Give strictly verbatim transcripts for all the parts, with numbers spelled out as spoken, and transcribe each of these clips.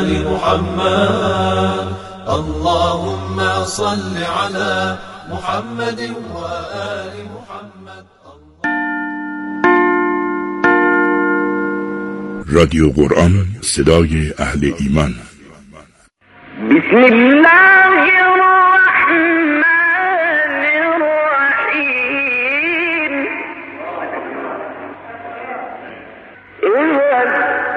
آل محمد اللهم صل على محمد وآل محمد. رادیو قرآن، صدای اهل ایمان. بسم الله الرحمن الرحیم. اذا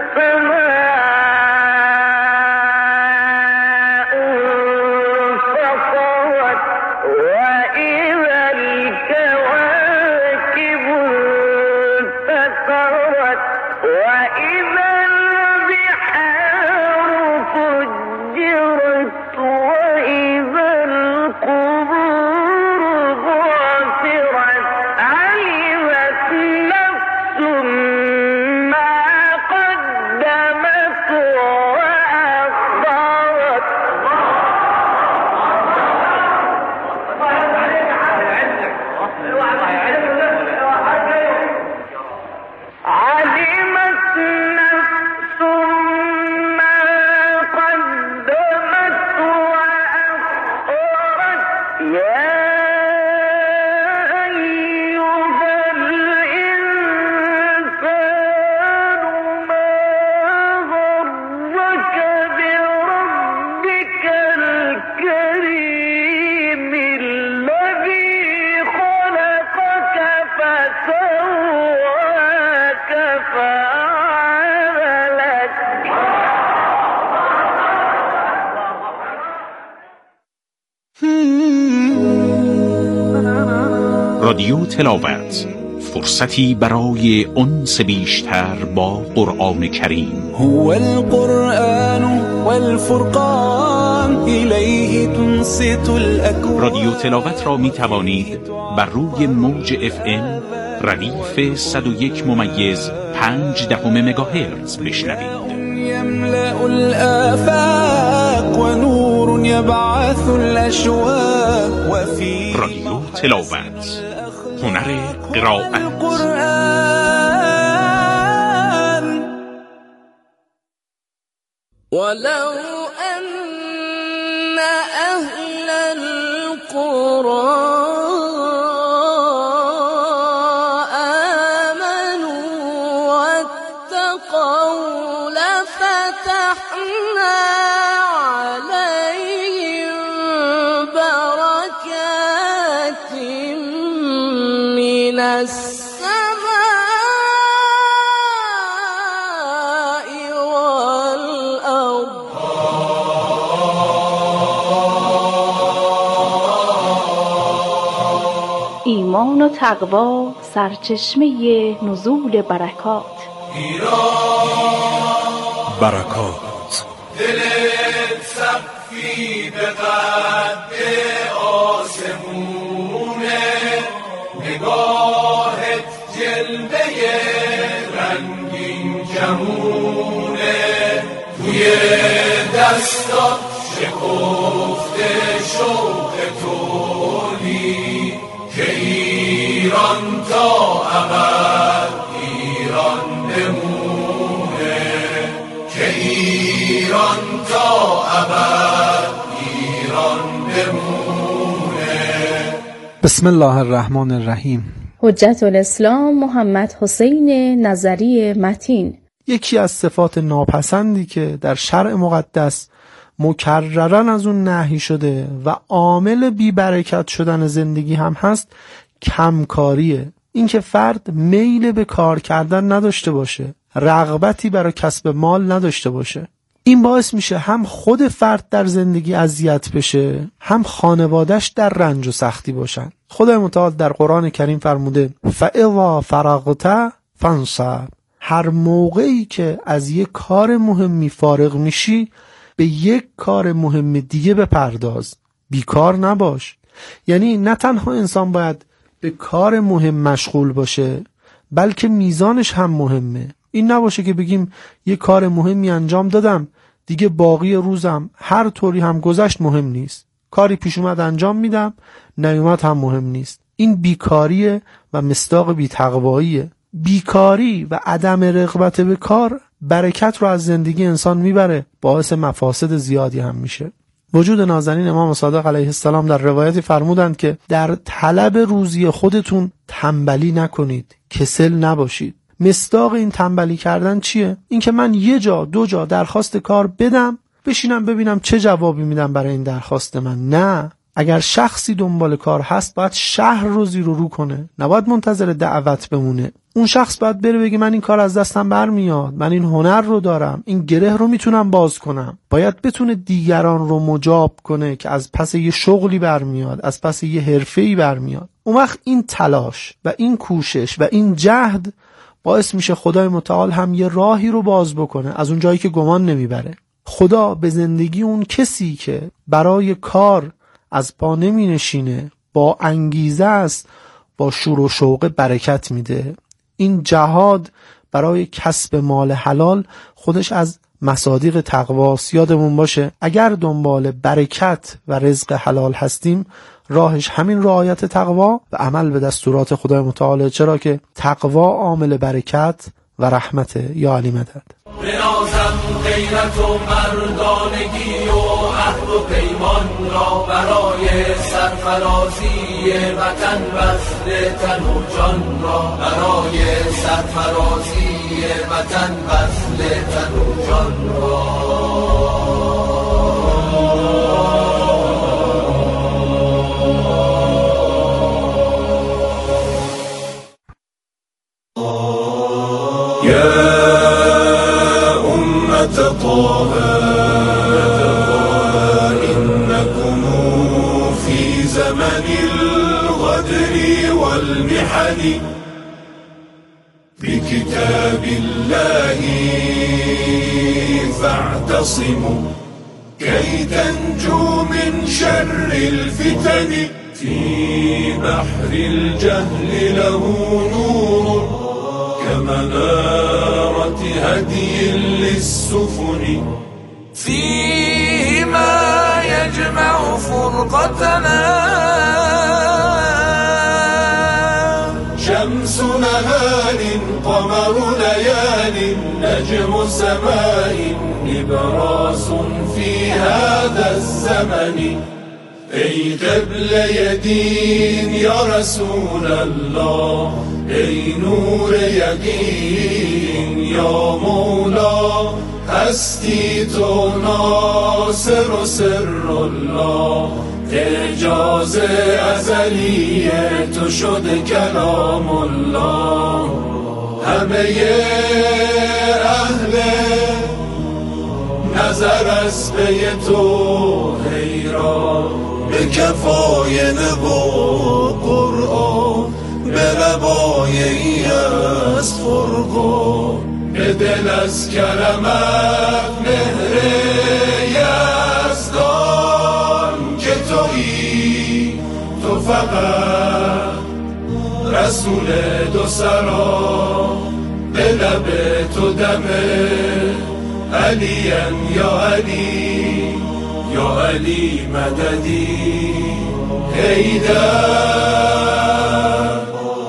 السماء انفطرت واذا الكواكب انتثرت واذا البحار فجرت واذا القبور بعثرت علمت نفس ما قدمت وأخرت. علمت نفس ما قدمت وأخرت. يا أيها الإنسان ما غرك بربك الكريم الذي خلقك فسواك فعدلك. رادیو تلاوت، فرصتی برای انس بیشتر با قرآن کریم. هو القرآن والفرقان إليه تنصت الأكوان. رادیو تلاوت را می توانید بر روی موج اف ام ردیف صد و یک ممیز پنج دهم مگاهرتز بشنوید. يملأ الآفاق ونور يبعث الأشواق وفي رادیو تلاوت، هنر قرائت. القرآن ولو أن أهل القرى آمنوا واتقوا لفتحنا عليهم بركات من السماء والأرض. ایمان و تقوا سرچشمه نزول برکات. برکات دلت سقفی به قد آسمونه، نگاهت جلوه رنگین کمونه، توی دستات شکفته شوق تولی که ایران تا ابد ایران بمونه، که ایران تا ابد ایران بمونه. بسم الله الرحمن الرحیم. حجت الاسلام محمد حسین نظری متین. یکی از صفات ناپسندی که در شرع مقدس مکررن از اون نهی شده و عامل بی‌برکت شدن زندگی هم هست، کمکاریه. اینکه فرد میل به کار کردن نداشته باشه، رغبتی برای کسب مال نداشته باشه. این باعث میشه هم خود فرد در زندگی اذیت بشه، هم خانواده‌اش در رنج و سختی باشن. خدای متعال در قرآن کریم فرموده فَإِذَا فَرَغْتَ فَانصَبْ. هر موقعی که از یک کار مهمی فارغ میشی، به یک کار مهم دیگه بپرداز، بیکار نباش. یعنی نه تنها انسان باید به کار مهم مشغول باشه، بلکه میزانش هم مهمه. این نباشه که بگیم یه کار مهمی انجام دادم، دیگه باقی روزم هر طوری هم گذشت مهم نیست، کاری پیش اومد انجام میدم، نیومد هم مهم نیست. این بیکاریه و مصداق بی‌تقواییه. بیکاری و عدم رغبت به کار برکت رو از زندگی انسان میبره، باعث مفاسد زیادی هم میشه. وجود نازنین امام صادق علیه السلام در روایتی فرمودند که در طلب روزی خودتون تنبلی نکنید، کسل نباشید. مصداق این تنبلی کردن چیه؟ این که من یه جا دو جا درخواست کار بدم، بشینم ببینم چه جوابی میدم برای این درخواست من. نه، اگر شخصی دنبال کار هست باید شهر رو زیر و رو کنه، نباید منتظر دعوت بمونه. اون شخص باید بره بگه من این کار از دستم برمیاد، من این هنر رو دارم، این گره رو میتونم باز کنم. باید بتونه دیگران رو مجاب کنه که از پس یه شغلی برمیاد، از پس یه حرفه‌ای برمیاد. اون وقت این تلاش و این کوشش و این جهد باعث میشه خدای متعال هم یه راهی رو باز بکنه از اون جایی که گمان نمیبره. خدا به زندگی اون کسی که برای کار از پا نمی نشینه، با انگیزه است، با شور و شوق برکت میده. این جهاد برای کسب مال حلال خودش از مصادیق تقواست. یادمون باشه اگر دنبال برکت و رزق حلال هستیم، راهش همین رعایت تقوا و عمل به دستورات خدای متعال، چرا که تقوا عامل برکت و رحمت. یا علی مدد. بنازم غیرت و مردانگی و عهد و پیمان را برای سرفرازی وطن، بذل تن و جان را برای سرفرازی وطن، بذل تن و جان را. طه إنكم في زمن الغدر والمحن بكتاب الله فاعتصموا كي تنجوا من شر الفتن. في بحر الجهل له نور كمنارة هدي للسفن. فيه ما يجمع فرقتنا شمس نهار قمر ليال نجم سماء نبراس في هذا الزمن. ای قبل یدین یا رسول الله، ای نور یقین یا مولا، هستی تو ناصر و سر الله. اعجاز ازلی تو شد کلام الله. همه اهل نظر از پی تو حیران، به کفای نبا قرآن، به لبای از فرقان. به دل از کرمت مهر یزدان که تویی تو فقط رسول دو سرا. به لب تو دم علیان یا علی یا علی مددی حیدر.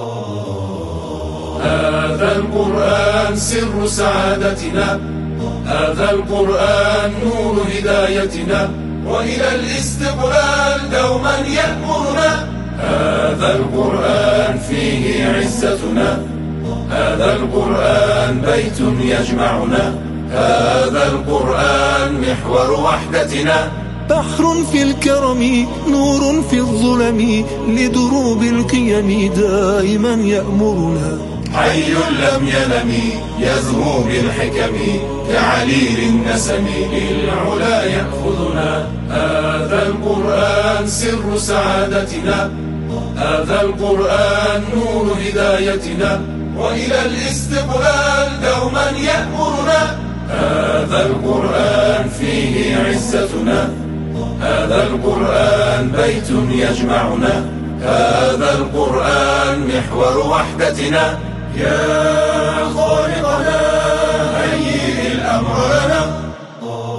هذا القرآن سر سعادتنا، هذا القرآن نور هدايتنا، وإلى الاستقبال دوما يأمرنا. هذا القرآن فيه عزتنا، هذا القرآن بيت يجمعنا، هذا القرآن محور وحدتنا. بحر في الكرم نور في الظلم لدروب القيم دائما يأمرنا. حي لم ينم يزهو بالحكم كعليل النسم للعلا يأخذنا. هذا القرآن سر سعادتنا، هذا القرآن نور هدايتنا، وإلى الاستقبال دوما يأمرنا. هذا القرآن فيه عزتنا، هذا القرآن بيت يجمعنا، هذا القرآن محور وحدتنا. يا خالقنا هيئ الأمر لنا،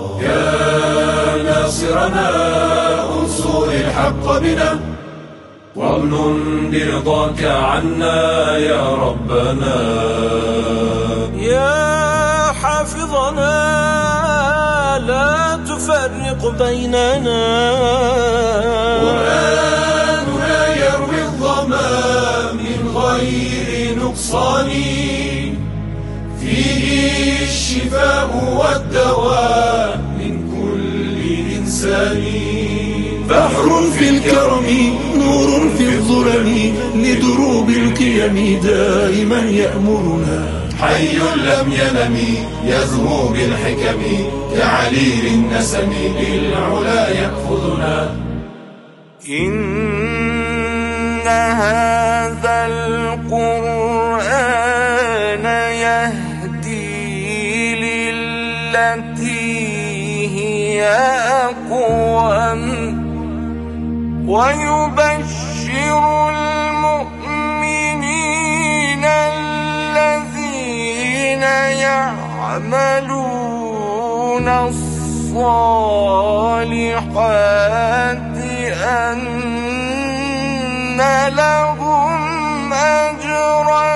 يا ناصرنا انصر الحق بنا، وامن برضاك عنا يا ربنا. يا حافظنا لا تفرق بيننا، قرآننا يروي الظما من غير نقصان، فيه الشفاء والدواء من كل إنسان. بحر في الكرم نور في الظلم لدروب القيم دائما يأمرنا. حي لم ينم يزهو بالحكم كعليل النسم للعلا يأخذنا. إن هذا القرآن يهدي للتي هي أقوم ويبشر المؤمنين الذين يعملون الصالحات أن لهم أجرا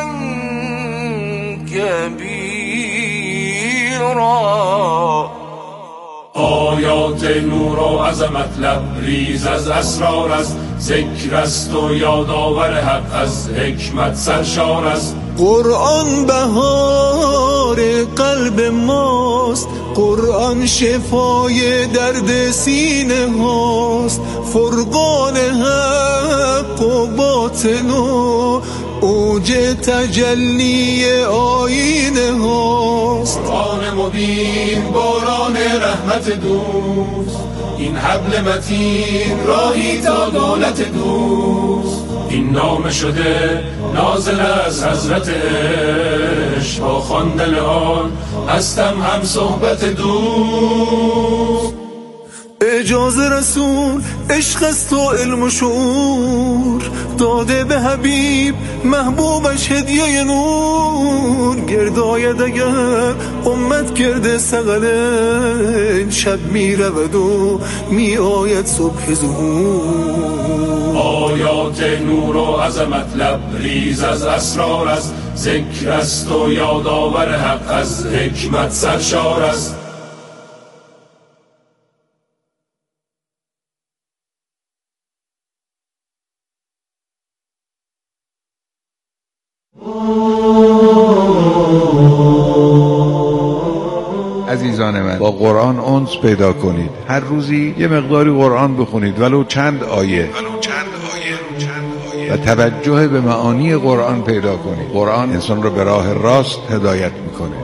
كبيرا. آیات نور و عظمت لبریز از اسرار است، ذکر است و یادآور حق از حکمت سرشار است. قرآن بهار قلب ماست، قرآن شفای درد سینه هاست. فرقان حق و باطن و اوج تجلی آینه هاست. قرآن مبین باران رحمت دوست، این حبل متین راهی تا دولت دوست. این نام شده نازل از حضرت عشق، با خواندن آن هستم هم صحبت دوست. اجازه رسول عشق است و علم و شعور، داده به حبیب محبوبش هدیه نور. گرداید اگر امت کرده سغله، شب می رود و می آید صبح ظهور. آیات نور و عظمت لبریز از اسرار است، ذکر است و یادآور حق از حکمت سرشار است. عزیزان من، با قرآن انس پیدا کنید. هر روزی یه مقداری قرآن بخونید، ولو چند آیه، و توجه به معانی قرآن پیدا کنید. قرآن انسان رو به راه راست هدایت میکنه.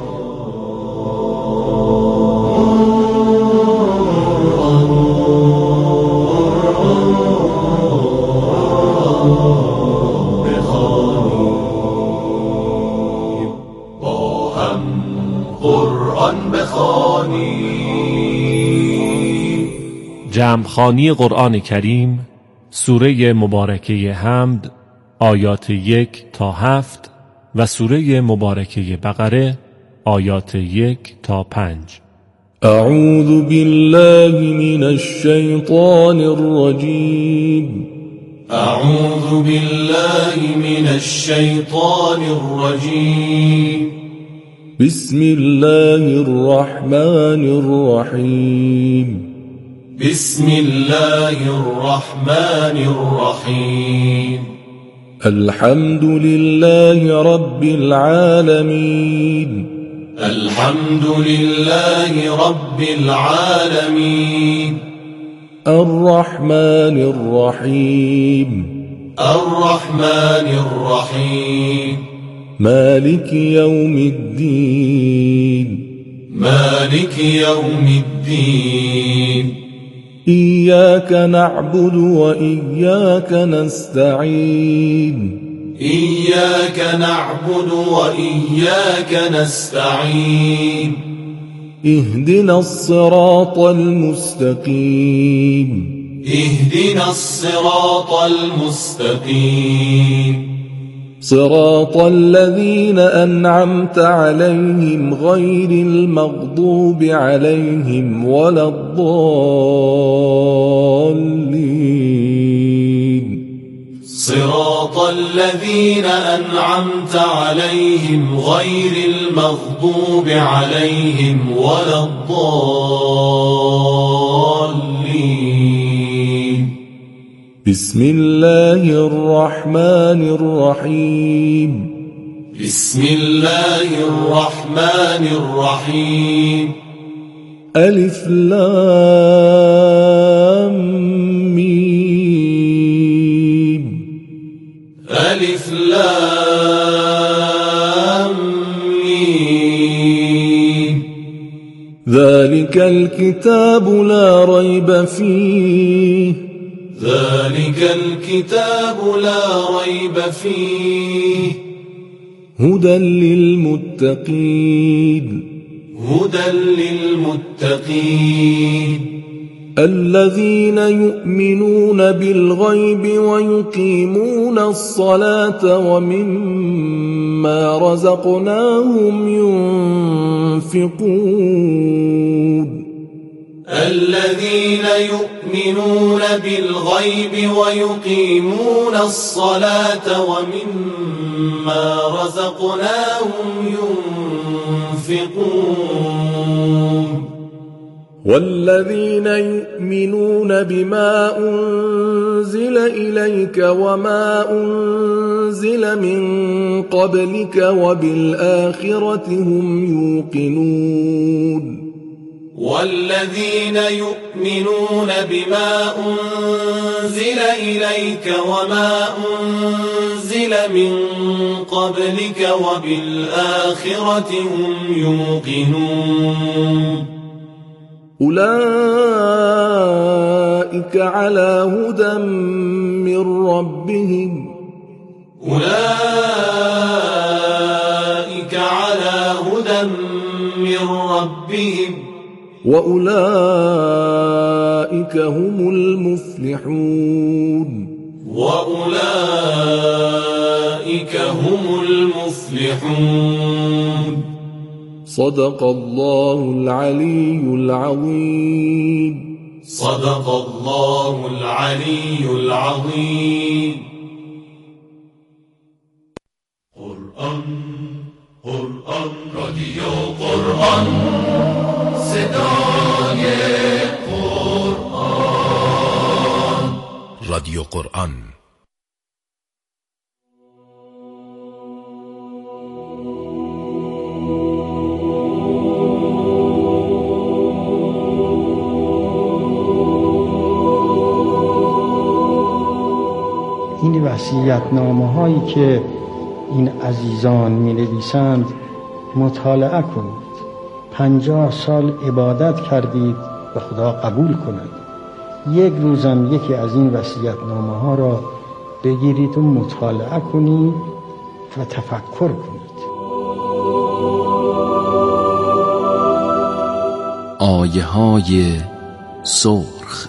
جمعخوانی قرآن کریم، سوره مبارکه حمد آیات یک تا هفت و سوره مبارکه بقره آیات یک تا پنج. اعوذ بالله من الشیطان الرجیم. اعوذ بالله من الشیطان الرجیم. بسم الله الرحمن الرحیم. بسم الله الرحمن الرحیم. الحمد لله رب العالمين. الحمد لله رب العالمين. الرحمن الرحيم. الرحمن الرحيم. مالك يوم الدين. مالك يوم الدين. إياك نعبد وإياك نستعين. إياك نعبد وإياك نستعين. اهدنا الصراط المستقيم. اهدنا الصراط المستقيم. صراط الذين أنعمت عليهم غير المغضوب عليهم ولا الضالين. الذين أنعمت عليهم غير المغضوب عليهم ولا الضالين. بسم الله الرحمن الرحيم. بسم الله الرحمن الرحيم. ألف لام ميم. ألف لام ميم. ذلك الكتاب لا ريب فيه. ذلك الكتاب لا ريب فيه. هدى للمتقين. هدى للمتقين. الذين يؤمنون بالغيب ويقيمون الصلاة ومما رزقناهم ينفقون. الذين يؤمنون بالغيب ويقيمون الصلاة ومما رزقناهم ينفقون. والذين يؤمنون بما أنزل إليك وما أنزل من قبلك وبالآخرة هم يوقنون. والذين يؤمنون بما أنزل إليك وما أنزل من قبلك وبالآخرة هم يوقنون. أولئك على هدى من ربهم. أولئك على هدى من ربهم. وأولئك هم المفلحون. وأولئك هم المفلحون. صدق الله العلي العظيم. صدق الله العلي العظيم. قرآن قرآن رادیو قرآن صدای قرآن. رادیو قرآن. این وصیت‌نامه هایی که این عزیزان می نویسند مطالعه کنید. پنجاه سال عبادت کردید و خدا قبول کند. یک روزم یکی از این وصیت‌نامه ها را بگیرید و مطالعه کنید و تفکر کنید. آیه های سرخ.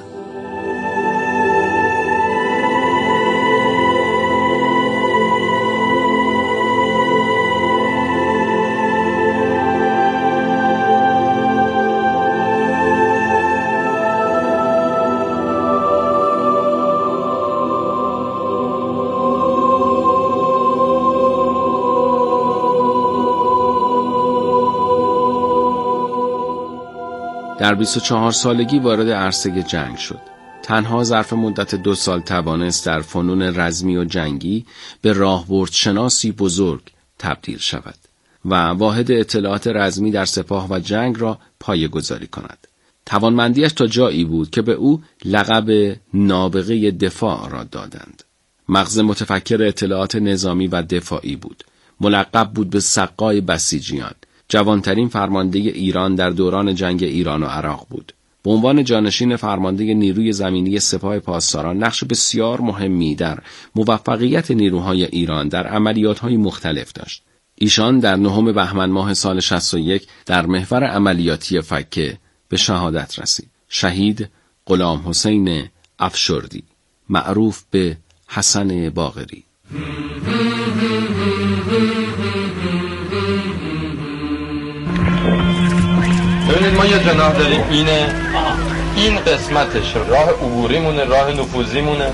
در بیست و چهار سالگی وارد عرصه جنگ شد. تنها ظرف مدت دو سال توانست در فنون رزمی و جنگی به راهبرد شناسی بزرگ تبدیل شود و واحد اطلاعات رزمی در سپاه و جنگ را پایه‌گذاری کند. توانمندیش تا جایی بود که به او لقب نابغه دفاع را دادند. مغز متفکر اطلاعات نظامی و دفاعی بود. ملقب بود به سقای بسیجیان. جوانترین فرمانده ایران در دوران جنگ ایران و عراق بود. به عنوان جانشین فرمانده نیروی زمینی سپاه پاسداران نقش بسیار مهمی در موفقیت نیروهای ایران در عملیات‌های مختلف داشت. ایشان در نهم بهمن ماه سال شصت و یک در محور عملیاتی فکه به شهادت رسید. شهید غلام حسین افشردی، معروف به حسن باقری. ببینید ما یه جناح داریم، اینه این قسمتش راه عبوری مونه، راه نفوذی مونه.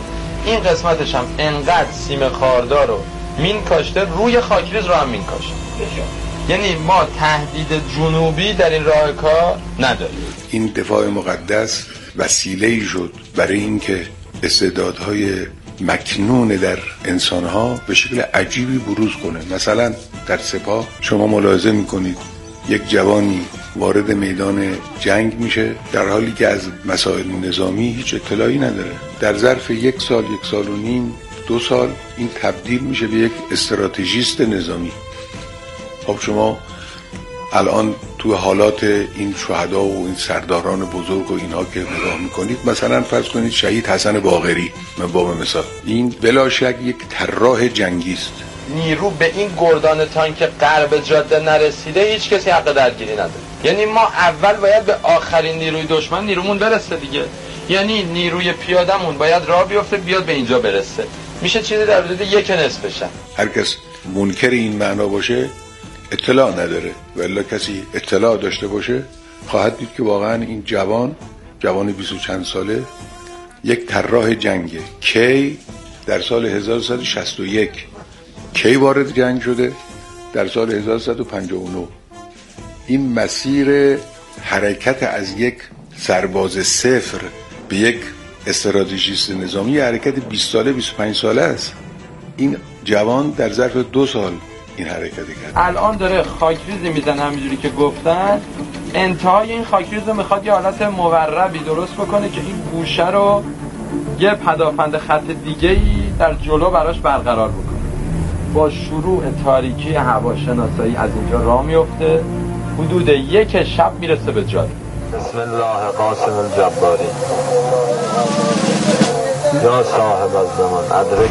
این قسمتش هم انقدر سیم خاردار رو مین کاشته، روی خاکریز رو هم مین کاشته. یعنی ما تهدید جنوبی در این راه کار نداریم. این دفاع مقدس وسیله‌ای شد برای اینکه استعدادهای مکنون در انسانها به شکل عجیبی بروز کنه. مثلا در سپاه شما ملاحظه میکنید یک جوانی وارد میدان جنگ میشه در حالی که از مسائل نظامی هیچ اطلاعی نداره. در ظرف یک سال، یک سال و نیم، دو سال این تبدیل میشه به یک استراتژیست نظامی. خب شما الان تو حالات این شهدا و این سرداران بزرگ و اینها که نگاه میکنید، مثلا فرض کنید شهید حسن باقری من باب مثال، این بلا شک یک طراح جنگی است. نیرو به این گردان تانک غرب جاده نرسیده هیچ کسی حق درگیری نداره. یعنی ما اول باید به آخرین نیروی دشمن نیرومون برسه دیگه. یعنی نیروی پیادمون باید راه بیفته بیاد به اینجا برسه. میشه چیزی در حدود یک نصفشن. هر کس منکر این معنا باشه اطلاع نداره، ولی کسی اطلاع داشته باشه خواهد دید که واقعا این جوان جوان بیست و چند ساله یک طراح جنگه. کی در سال هزار و سیصد و شصت و یک کی وارد جنگ شده؟ در سال هزار و سیصد و پنجاه و نه. این مسیر حرکت از یک سرباز صفر به یک استراتژیست نظامی حرکت بیست ساله بیست و پنج ساله است. این جوان در ظرف دو سال این حرکت کرد. الان داره خاکریزی میزنه همینجوری که گفتن. انتهای این خاکریز رو میخواد یه حالت موربی درست بکنه که این گوشه رو یه پدافند خط دیگه‌ای در جلو براش برقرار بکنه. با شروع تاریکی هواشناسایی از اینجا راه میفته، حدود یک شب میرسه به جاده. بسم الله قاسم الجباری یا صاحب الزمان ادرک.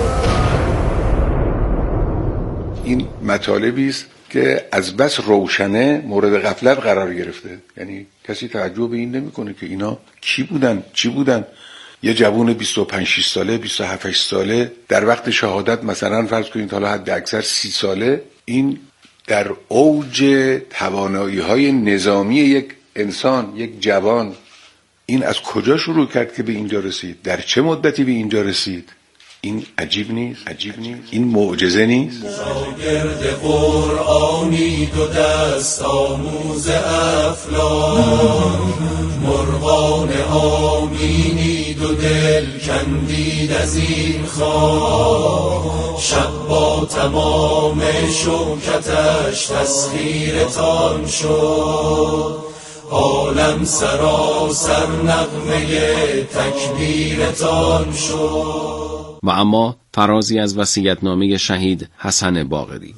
این مطالبی است که از بس روشنه مورد غفلت قرار گرفته. یعنی کسی تعجب به این نمیکنه که اینا کی بودن، چی بودن. یه جوون بیست و پنج شش ساله، بیست و هفت ساله در وقت شهادت مثلا فرض کنید حالا حد اکثر سی ساله، این در اوج توانایی‌های نظامی یک انسان، یک جوان، این از کجا شروع کرد که به اینجا رسید؟ در چه مدتی به اینجا رسید؟ این عجیب نیست؟ عجیب نیست؟ این معجزه نیست؟ شاگرد قرآنی دو دست آموز افلاک، مرغان آمینی دو دل کندید از این خاک، شب با تمام شوکتش تسخیرتان شد، عالم سراسر نغمه تکبیرتان شد. و اما فرازی از وصیت‌نامه شهید حسن باقری.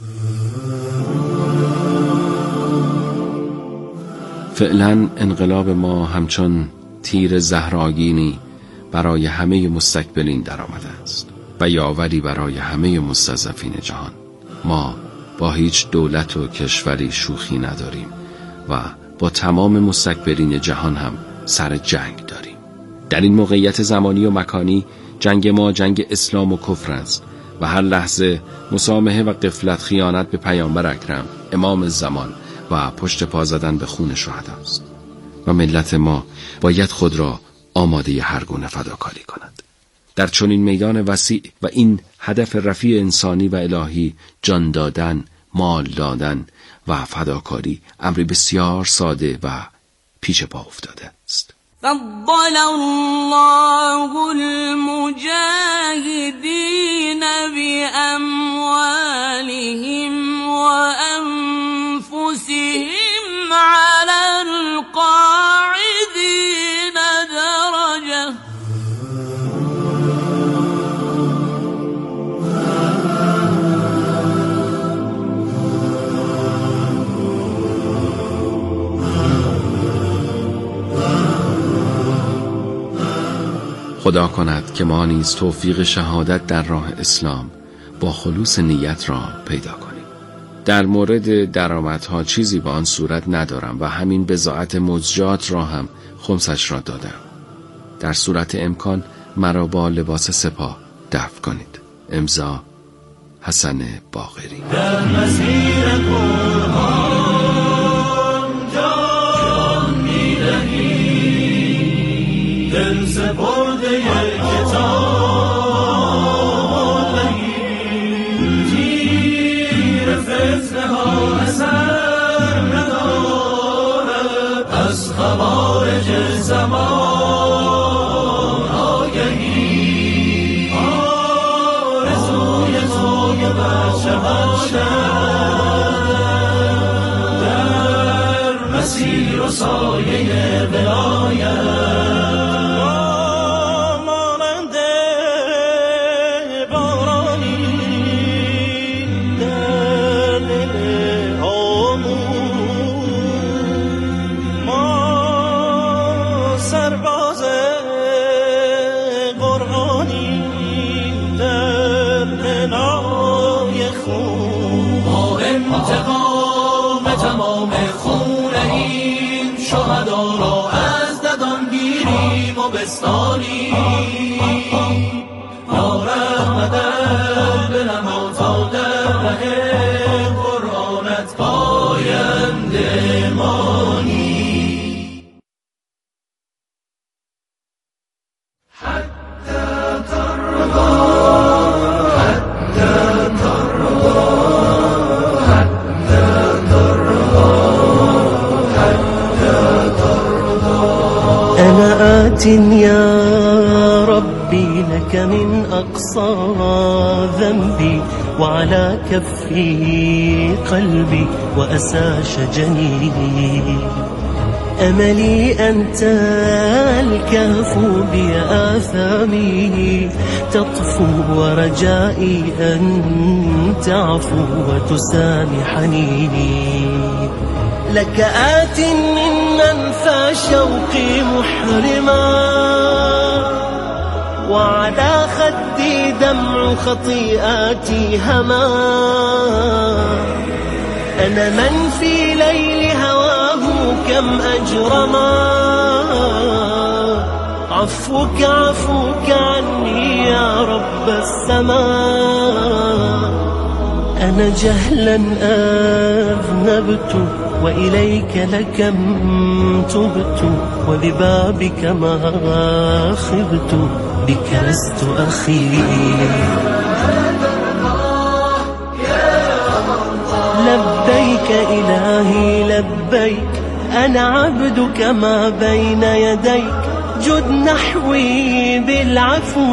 فعلا انقلاب ما همچون تیر زهرآگینی برای همه مستکبرین در آمده است و یاوری برای همه مستضعفین جهان. ما با هیچ دولت و کشوری شوخی نداریم و با تمام مستکبرین جهان هم سر جنگ داریم. در این موقعیت زمانی و مکانی جنگ ما جنگ اسلام و کفر است و هر لحظه مسامحه و غفلت خیانت به پیامبر اکرم امام زمان و پشت پا زدن به خون شهدا است و ملت ما باید خود را آماده هر گونه فداکاری کند. در چنین میدان وسیع و این هدف رفیع انسانی و الهی، جان دادن، مال دادن و فداکاری امری بسیار ساده و پیش پا افتاده است. فضل الله المجاهدين بأموالهم وأنفسهم على القاعدين درجة. خدا کند که ما نیز توفیق شهادت در راه اسلام با خلوص نیت را پیدا کنیم. در مورد درآمدها چیزی به آن صورت ندارم و همین بضاعت مزجات را هم خمسش را دادم. در صورت امکان مرا با لباس سپاه دفن کنید. امضا حسن باقری. در مسیر قرآن جان می‌دهی، دل سپرده کتاب زمان آگهی آرزوی توی بچه در مسیر و سایه ولایت تمام خون این شهدا را از ددان گیریم و بستانیم یا رحمتت بنما تا در ره قرآنت پاینده مانی يا ربي لك من أقصى ذنبي وعلى كفي قلبي وأسى شجني أملي أنت الكافو بآثامي تطفو ورجائي أن تعفو وتسامحني لك آت من أنفى شوقي محرما وعلى خدي دمع خطيئاتي هما أنا من في ليل هواه كم أجرما عفوك عفوك عني يا رب السماء أنا جهلا أذنبت وإليك لكم تبت وببابك ما خبت بك لست أخي لبيك إلهي لبيك أنا عبدك ما بين يديك جد نحوي بالعفو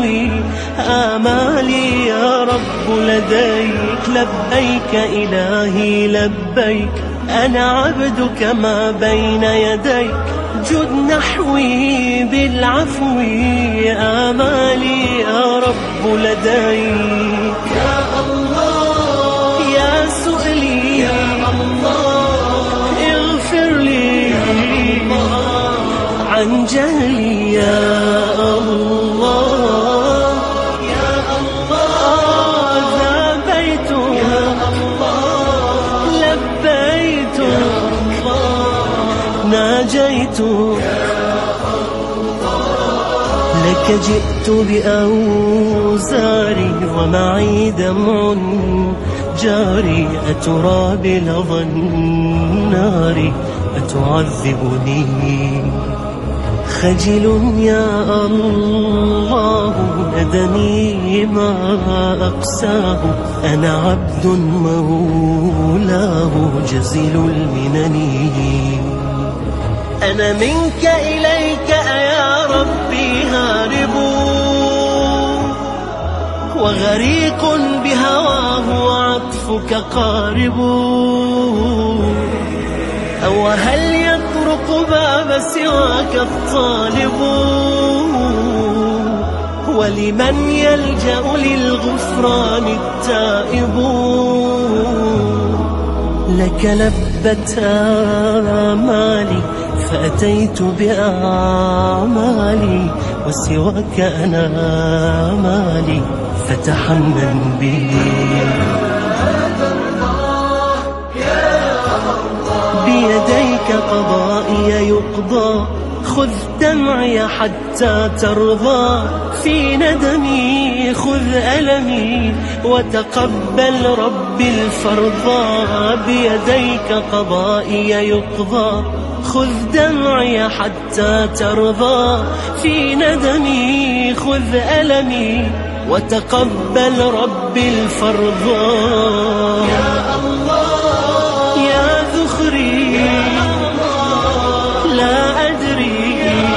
آمالي يا رب لديك لبيك إلهي لبيك أنا عبدك ما بين يديك جد نحوي بالعفو آمالي يا رب لديك يا الله يا سؤلي يا الله اغفر لي عن جهلي يا الله يا الله ذابيت يا الله لبيت يا الله ناجيت لك جئت بأوزاري ومعي دمع جاري أترى بلظى النار أتعذبني خجل يا الله ندمي ما أقساه أنا عبد مولاه جزيل المنن أنا منك إليك يا ربي هارب وغريق بهواه وعطفك قارب أو هل يطرق باب سواك الطالب ولمن يلجأ للغفران التائب لك لبت آمالي فأتيت بأعمالي وسواك أنا مالي فتحنن بي بيديك قضائي يقضى خذ دمعي حتى ترضى في ندمي خذ ألمي وتقبل ربي الفرضى بيديك قضائي يقضى خذ دمعي حتى ترضى في ندمي خذ ألمي وتقبل ربي الفرضى